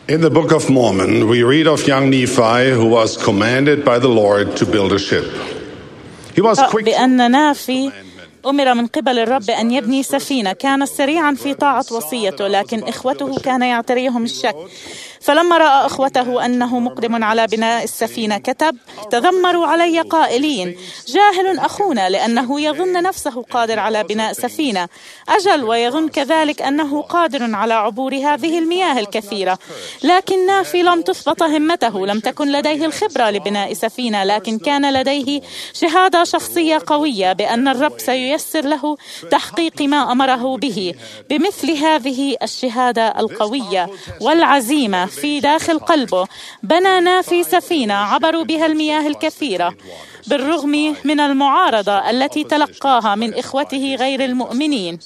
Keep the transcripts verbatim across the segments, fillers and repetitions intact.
In the Book of Mormon, we read of young Nephi who was commanded by the Lord to build a ship. He was quick بأن نافي أمر من قبل الرب أن يبني سفينة، كان سريعا في طاعة وصيته، لكن إخوته كان يعتريهم الشك. فلما رأى إخوته أنه مقدم على بناء السفينة كتب: تذمروا علي قائلين: جاهل أخونا، لأنه يظن نفسه قادر على بناء سفينة. أجل، ويظن كذلك أنه قادر على عبور هذه المياه الكثيرة. لكن نافي لم تثبت همته، لم تكن لديه الخبرة لبناء سفينة، لكن كان لديه شهادة شخصية قوية بأن الرب سييسر له تحقيق ما أمره به. بمثل هذه الشهادة القوية والعزيمة في داخل قلبه بنى نافي سفينة عبروا بها المياه الكثيرة بالرغم من المعارضة التي تلقاها من إخوته غير المؤمنين.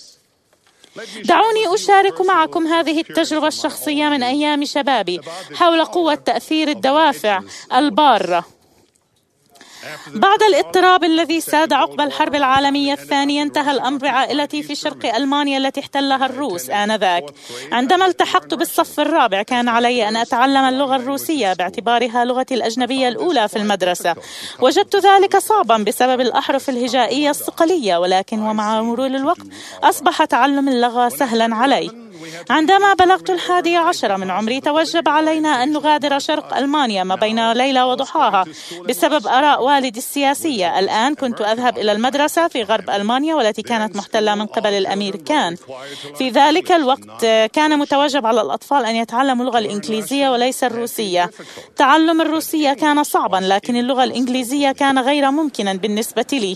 دعوني أشارك معكم هذه التجربة الشخصية من أيام شبابي حول قوة تأثير الدوافع البارة. بعد الاضطراب الذي ساد عقب الحرب العالمية الثانية، انتهى الأمر بعائلتي في شرق ألمانيا التي احتلها الروس آنذاك. عندما التحقت بالصف الرابع كان علي أن أتعلم اللغة الروسية باعتبارها لغتي الأجنبية الأولى في المدرسة. وجدت ذلك صعبا بسبب الأحرف الهجائية الصقلية، ولكن ومع مرور الوقت أصبح تعلم اللغة سهلا علي. عندما بلغت الحادي عشر من عمري توجب علينا أن نغادر شرق ألمانيا ما بين ليلة وضحاها بسبب آراء والدي السياسية. الآن كنت أذهب إلى المدرسة في غرب ألمانيا والتي كانت محتلة من قبل الأمريكان. في ذلك الوقت كان متوجب على الأطفال أن يتعلموا اللغة الإنجليزية وليس الروسية. تعلم الروسية كان صعبا، لكن اللغة الإنجليزية كان غير ممكنا بالنسبة لي.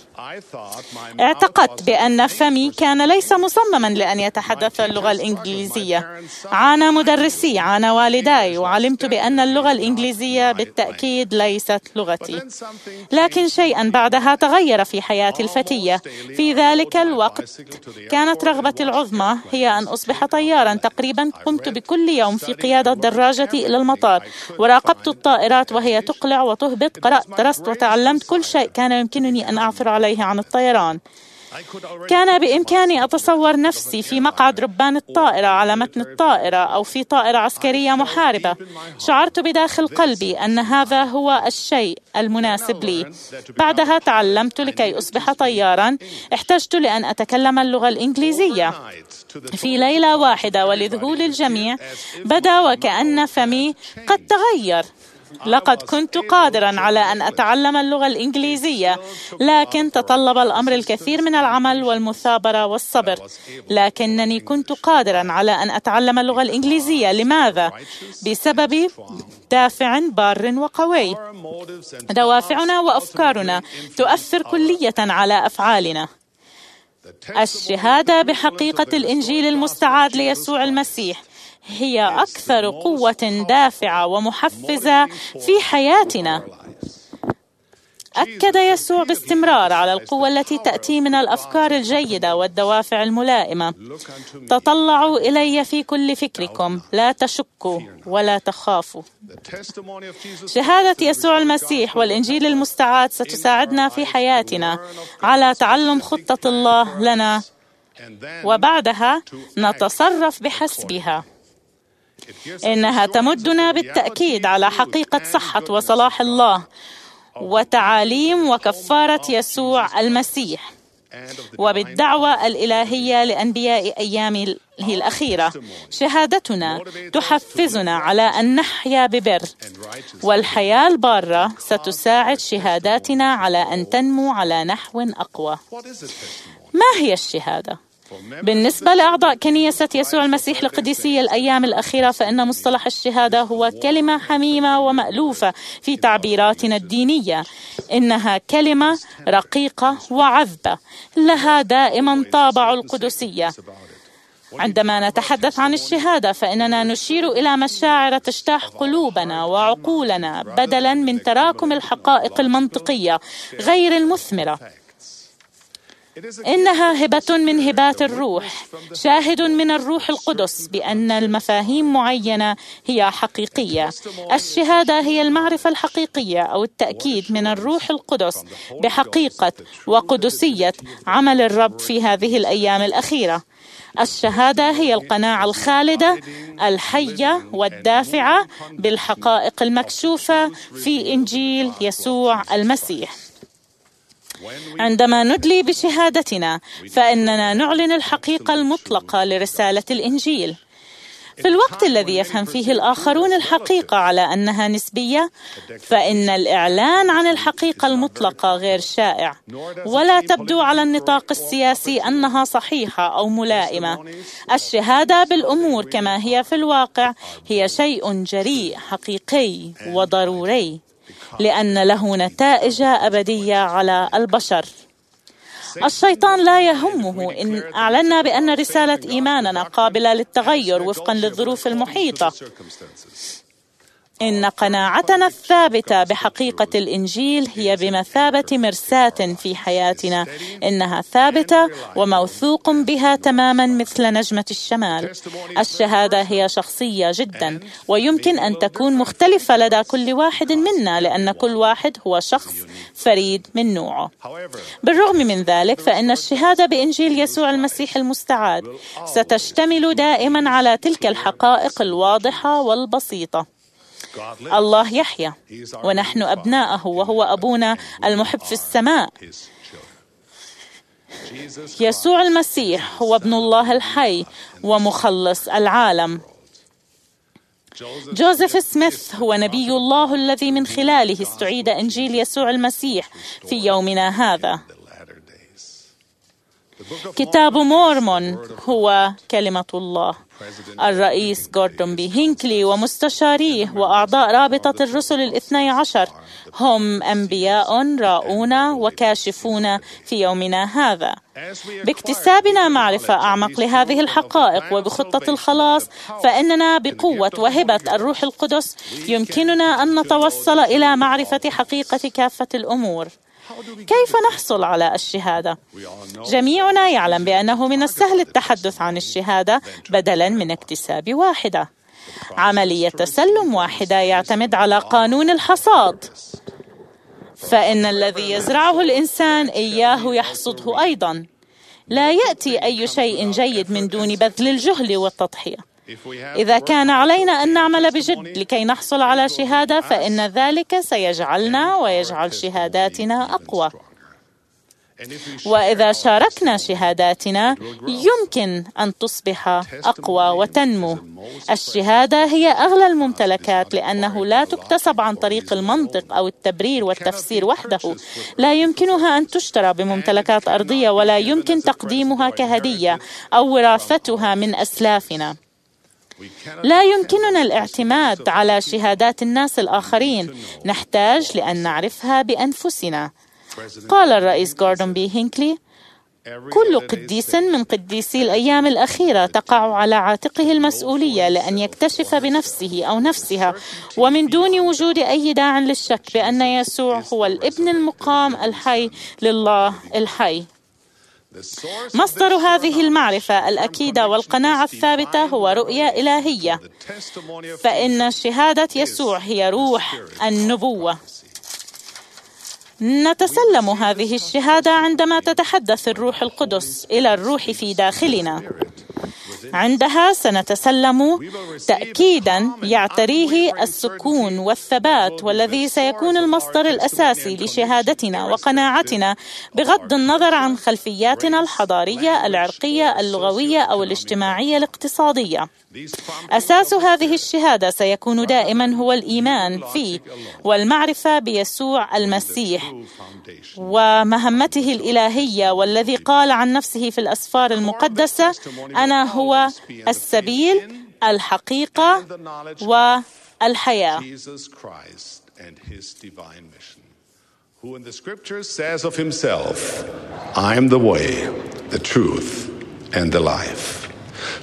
اعتقدت بأن فمي كان ليس مصمما لأن يتحدث اللغة الإنجليزية. عانى مدرسي، عانى والداي، وعلمت بأن اللغة الإنجليزية بالتأكيد ليست لغتي. لكن شيئا بعدها تغير في حياتي الفتية. في ذلك الوقت كانت رغبتي العظمى هي أن أصبح طيارا. تقريبا قمت بكل يوم في قيادة دراجتي إلى المطار، وراقبت الطائرات وهي تقلع وتهبط. قرأت، درست وتعلمت كل شيء كان يمكنني أن أعثر عليه عن الطيران. كان بإمكاني أتصور نفسي في مقعد ربان الطائرة على متن الطائرة أو في طائرة عسكرية محاربة. شعرت بداخل قلبي أن هذا هو الشيء المناسب لي. بعدها تعلمت لكي أصبح طيارا احتجت لأن أتكلم اللغة الإنجليزية. في ليلة واحدة ولذهول الجميع بدا وكأن فمي قد تغير. لقد كنت قادرا على أن أتعلم اللغة الإنجليزية، لكن تطلب الأمر الكثير من العمل والمثابرة والصبر. لكنني كنت قادرا على أن أتعلم اللغة الإنجليزية. لماذا؟ بسبب دافع بار وقوي. دوافعنا وأفكارنا تؤثر كلية على أفعالنا. الشهادة بحقيقة الإنجيل المستعاد ليسوع المسيح هي أكثر قوة دافعة ومحفزة في حياتنا. أكد يسوع باستمرار على القوة التي تأتي من الأفكار الجيدة والدوافع الملائمة. تطلعوا إلي في كل فكركم، لا تشكوا ولا تخافوا. شهادة يسوع المسيح والإنجيل المستعاد ستساعدنا في حياتنا على تعلم خطة الله لنا، وبعدها نتصرف بحسبها. إنها تمدنا بالتأكيد على حقيقة صحة وصلاح الله وتعاليم وكفارة يسوع المسيح، وبالدعوة الإلهية لأنبياء أيامه الأخيرة. شهادتنا تحفزنا على أن نحيا ببر، والحياة البارة ستساعد شهاداتنا على أن تنمو على نحو أقوى. ما هي الشهادة؟ بالنسبة لأعضاء كنيسة يسوع المسيح لقديسي الأيام الأخيرة، فإن مصطلح الشهادة هو كلمة حميمة ومألوفة في تعبيراتنا الدينية. إنها كلمة رقيقة وعذبة، لها دائما طابع القدسية. عندما نتحدث عن الشهادة فإننا نشير إلى مشاعر تجتاح قلوبنا وعقولنا بدلا من تراكم الحقائق المنطقية غير المثمرة. إنها هبة من هبات الروح، شاهد من الروح القدس بأن المفاهيم معينة هي حقيقية. الشهادة هي المعرفة الحقيقية أو التأكيد من الروح القدس بحقيقة وقدسية عمل الرب في هذه الأيام الأخيرة. الشهادة هي القناعة الخالدة الحية والدافعة بالحقائق المكشوفة في إنجيل يسوع المسيح. عندما ندلي بشهادتنا فإننا نعلن الحقيقة المطلقة لرسالة الإنجيل. في الوقت الذي يفهم فيه الآخرون الحقيقة على أنها نسبية، فإن الإعلان عن الحقيقة المطلقة غير شائع، ولا تبدو على النطاق السياسي أنها صحيحة أو ملائمة. الشهادة بالأمور كما هي في الواقع هي شيء جريء حقيقي وضروري، لأن له نتائج أبدية على البشر. الشيطان لا يهمه إن أعلنا بأن رسالة إيماننا قابلة للتغير وفقا للظروف المحيطة. إن قناعتنا الثابتة بحقيقة الإنجيل هي بمثابة مرساة في حياتنا، إنها ثابتة وموثوق بها تماما مثل نجمة الشمال. الشهادة هي شخصية جدا، ويمكن أن تكون مختلفة لدى كل واحد منا، لأن كل واحد هو شخص فريد من نوعه. بالرغم من ذلك، فإن الشهادة بإنجيل يسوع المسيح المستعاد ستشتمل دائما على تلك الحقائق الواضحة والبسيطة. الله يحيى ونحن أبناءه، وهو أبونا المحب في السماء. يسوع المسيح هو ابن الله الحي ومخلص العالم. جوزيف سميث هو نبي الله الذي من خلاله استعيد إنجيل يسوع المسيح في يومنا هذا. كتاب مورمون هو كلمة الله. الرئيس جوردون بي هينكلي ومستشاريه وأعضاء رابطة الرسل الاثني عشر هم أنبياء راؤون وكاشفون في يومنا هذا. باكتسابنا معرفة أعمق لهذه الحقائق وبخطة الخلاص، فإننا بقوة وهبة الروح القدس يمكننا أن نتوصل إلى معرفة حقيقة كافة الأمور. كيف نحصل على الشهادة؟ جميعنا يعلم بأنه من السهل التحدث عن الشهادة بدلاً من اكتساب واحدة. عملية تسلم واحدة يعتمد على قانون الحصاد، فإن الذي يزرعه الإنسان إياه يحصده أيضاً. لا يأتي أي شيء جيد من دون بذل الجهد والتضحية. إذا كان علينا أن نعمل بجد لكي نحصل على شهادة، فإن ذلك سيجعلنا ويجعل شهاداتنا أقوى. وإذا شاركنا شهاداتنا يمكن أن تصبح أقوى وتنمو. الشهادة هي أغلى الممتلكات، لأنه لا تكتسب عن طريق المنطق أو التبرير والتفسير وحده. لا يمكنها أن تشترى بممتلكات أرضية، ولا يمكن تقديمها كهدية أو وراثتها من أسلافنا. لا يمكننا الاعتماد على شهادات الناس الآخرين، نحتاج لأن نعرفها بأنفسنا. قال الرئيس جوردون بي هينكلي: كل قديس من قديسي الأيام الأخيرة تقع على عاتقه المسؤولية لأن يكتشف بنفسه أو نفسها ومن دون وجود أي داع للشك بأن يسوع هو الابن المقام الحي لله الحي. مصدر هذه المعرفة الأكيدة والقناعة الثابتة هو رؤية إلهية، فإن شهادة يسوع هي روح النبوة. نتسلم هذه الشهادة عندما تتحدث الروح القدس إلى الروح في داخلنا. عندها سنتسلم تأكيداً يعتريه السكون والثبات، والذي سيكون المصدر الأساسي لشهادتنا وقناعتنا بغض النظر عن خلفياتنا الحضارية، العرقية، اللغوية أو الاجتماعية الاقتصادية. أساس هذه الشهادة سيكون دائماً هو الإيمان فيه والمعرفة بيسوع المسيح ومهمته الإلهية، والذي قال عن نفسه في الأسفار المقدسة: أنا هو السبيل، الحقيقة والحياة. Who in the scriptures says of himself, I am the way, the truth, and the life.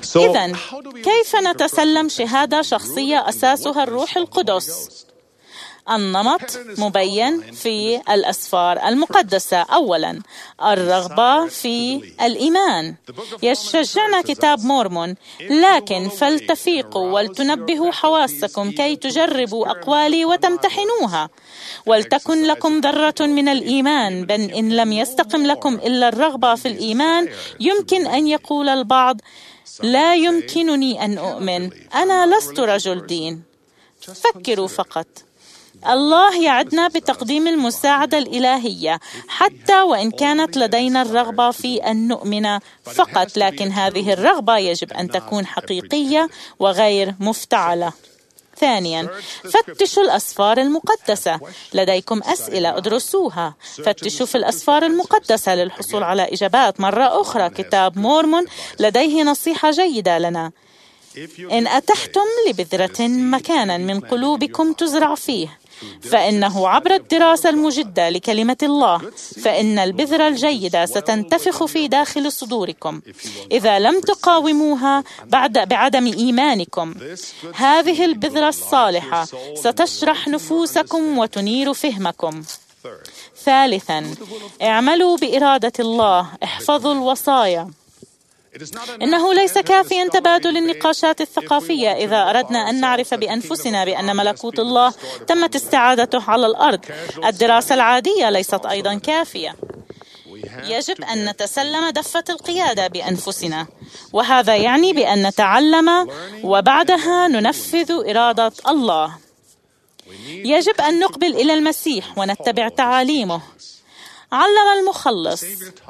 إذن كيف نتسلم شهادة شخصية أساسها الروح القدس؟ النمط مبين في الأسفار المقدسة. أولا، الرغبة في الإيمان. يشجعنا كتاب مورمون: لكن فلتفيقوا ولتنبهوا حواسكم كي تجربوا أقوالي وتمتحنوها، ولتكن لكم ذرة من الإيمان، بل إن لم يستقم لكم إلا الرغبة في الإيمان يمكن أن يقول البعض: لا يمكنني أن أؤمن، أنا لست رجل دين. فكروا فقط، الله يعدنا بتقديم المساعدة الإلهية حتى وإن كانت لدينا الرغبة في أن نؤمن فقط، لكن هذه الرغبة يجب أن تكون حقيقية وغير مفتعلة. ثانياً، فتشوا الأسفار المقدسة. لديكم أسئلة، ادرسوها. فتشوا في الأسفار المقدسة للحصول على إجابات. مرة أخرى، كتاب مورمون لديه نصيحة جيدة لنا: إن أتحتم لبذرة مكانا من قلوبكم تزرع فيه، فإنه عبر الدراسة المجدة لكلمة الله فإن البذرة الجيدة ستنتفخ في داخل صدوركم إذا لم تقاوموها بعد بعدم إيمانكم. هذه البذرة الصالحة ستشرح نفوسكم وتنير فهمكم. ثالثاً، اعملوا بإرادة الله، احفظوا الوصايا. إنه ليس كافياً تبادل النقاشات الثقافية إذا أردنا أن نعرف بأنفسنا بأن ملكوت الله تمت استعادته على الأرض. الدراسة العادية ليست أيضاً كافية. يجب أن نتسلم دفة القيادة بأنفسنا، وهذا يعني بأن نتعلم وبعدها ننفذ إرادة الله. يجب أن نقبل إلى المسيح ونتبع تعاليمه. علم المخلص: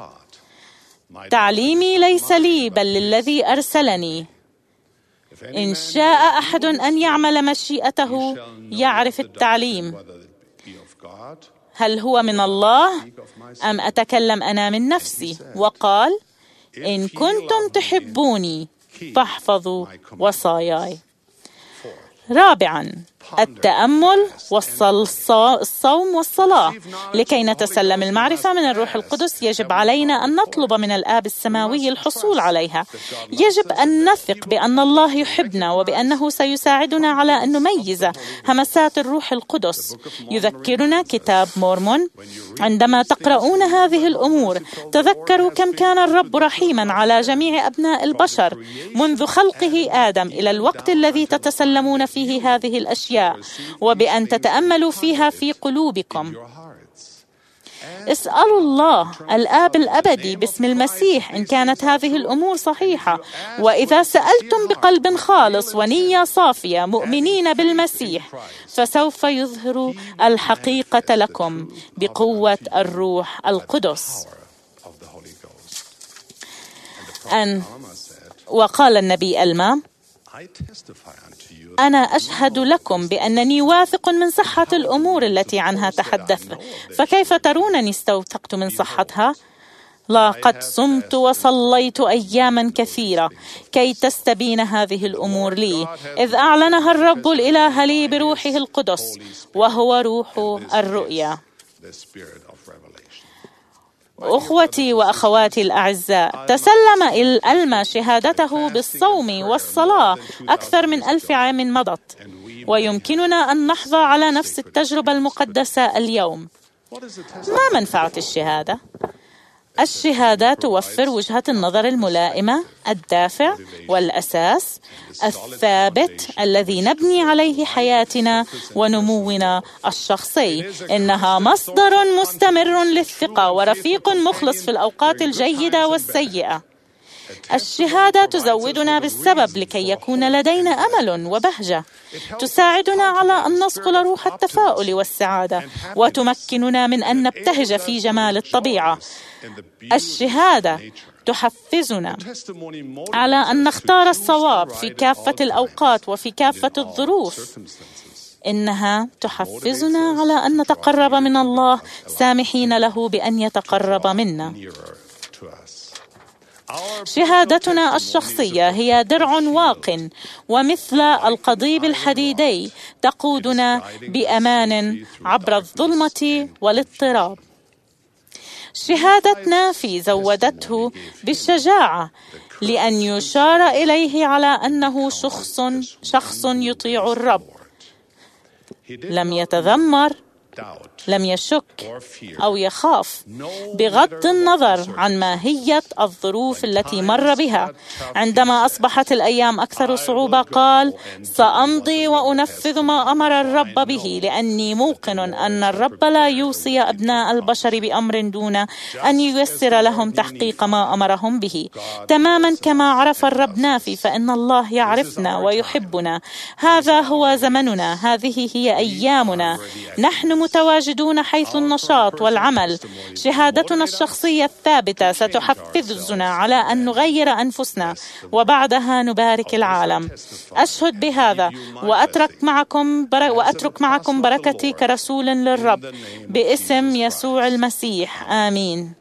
تعليمي ليس لي بل للذي أرسلني. إن شاء أحد أن يعمل مشيئته يعرف التعليم. هل هو من الله أم أتكلم أنا من نفسي؟ وقال: إن كنتم تحبوني فاحفظوا وصاياي. رابعاً، التأمل والصوم والصلاة. لكي نتسلم المعرفة من الروح القدس يجب علينا أن نطلب من الآب السماوي الحصول عليها. يجب أن نثق بأن الله يحبنا وبأنه سيساعدنا على أن نميز همسات الروح القدس. يذكرنا كتاب مورمون: عندما تقرؤون هذه الأمور تذكروا كم كان الرب رحيما على جميع أبناء البشر منذ خلقه آدم إلى الوقت الذي تتسلمون فيه هذه الأشياء، وبأن تتأملوا فيها في قلوبكم. اسألوا الله الآب الأبدي باسم المسيح إن كانت هذه الأمور صحيحة، وإذا سألتم بقلب خالص ونية صافية مؤمنين بالمسيح فسوف يظهر الحقيقة لكم بقوة الروح القدس. أن وقال النبي ألما: أنا أشهد لكم بأنني واثق من صحة الأمور التي عنها تحدثت، فكيف ترونني استوثقت من صحتها؟ لقد صمت وصليت أياما كثيرة كي تستبين هذه الأمور لي، إذ أعلنها الرب الإله لي بروحه القدس، وهو روح الرؤيا. أخوتي وأخواتي الأعزاء، تسلم ألما شهادته بالصوم والصلاة أكثر من ألف عام مضت، ويمكننا أن نحظى على نفس التجربة المقدسة اليوم. ما منفعة الشهادة؟ الشهادة توفر وجهة النظر الملائمة، الدافع والأساس الثابت الذي نبني عليه حياتنا ونمونا الشخصي. إنها مصدر مستمر للثقة ورفيق مخلص في الأوقات الجيدة والسيئة. الشهادة تزودنا بالسبب لكي يكون لدينا أمل وبهجة، تساعدنا على أن نصقل روح التفاؤل والسعادة، وتمكننا من أن نبتهج في جمال الطبيعة. الشهادة تحفزنا على أن نختار الصواب في كافة الأوقات وفي كافة الظروف. إنها تحفزنا على أن نتقرب من الله سامحين له بأن يتقرب منا. شهادتنا الشخصية هي درع واق ومثل القضيب الحديدي تقودنا بأمان عبر الظلمة والاضطراب. شهادة نافي زودته بالشجاعة لأن يشار إليه على أنه شخص شخص يطيع الرب. لم يتذمر، لم يشك أو يخاف، بغض النظر عن ماهية الظروف التي مر بها. عندما أصبحت الأيام أكثر صعوبة قال: سأمضي وأنفذ ما أمر الرب به، لأني موقن أن الرب لا يوصي أبناء البشر بأمر دون أن ييسر لهم تحقيق ما أمرهم به. تماما كما عرف الرب نافي، فإن الله يعرفنا ويحبنا. هذا هو زمننا، هذه هي أيامنا. نحن متواجدون حيث النشاط والعمل. شهادتنا الشخصية الثابتة ستحفزنا على أن نغير أنفسنا، وبعدها نبارك العالم. أشهد بهذا وأترك معكم بر... وأترك معكم بركتي كرسول للرب باسم يسوع المسيح. آمين.